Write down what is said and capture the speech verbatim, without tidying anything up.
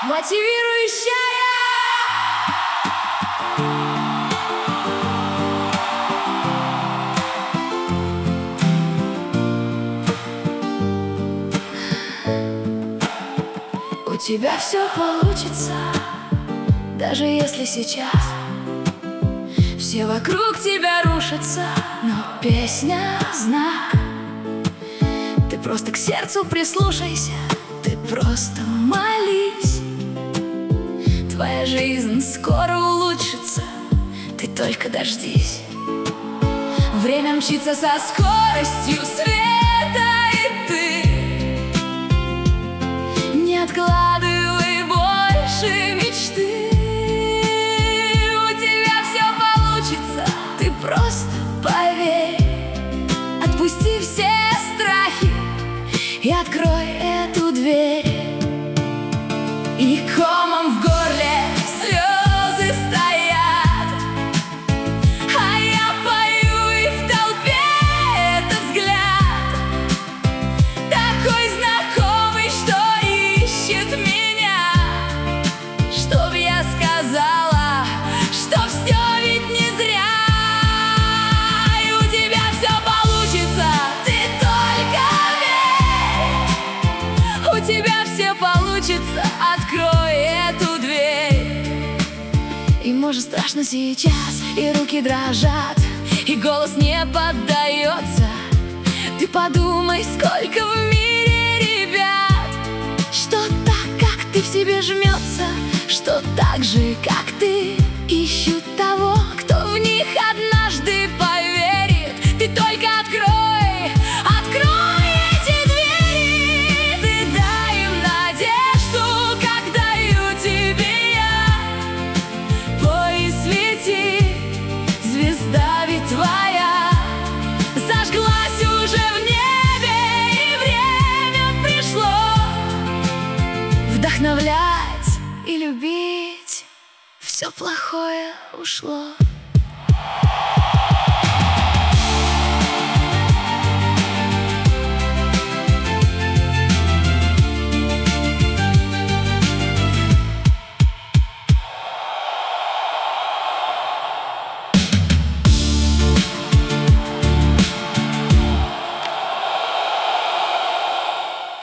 мотивирующая. У тебя все получится, даже если сейчас все вокруг тебя рушатся, но песня — знак. Ты просто к сердцу прислушайся, ты просто молись. Твоя жизнь скоро улучшится, ты только дождись. Время мчится со скоростью света, и ты не откладывай больше мечты. У тебя все получится, ты просто поверь. Отпусти все страхи и открой эту дверь. И комом в горле слезы стоят, а я пою, и в толпе этот взгляд такой знакомый, что ищет меня, чтоб я сказала, что все ведь не зря. И у тебя все получится, ты только верь. У тебя все получится, открой эту дверь. И может страшно сейчас, и руки дрожат, и голос не поддается. Ты подумай, сколько в мире ребят, что так, как ты, в себе жмется, что так же, как ты, ищут того, кто в них однажды поверит. Ты только открой, открой эти двери. Ты дай им надежду, как даю тебе я. Пой и свети, звезда ведь твоя зажглась уже в небе, и время пришло вдохновлять и любить. Все плохое ушло.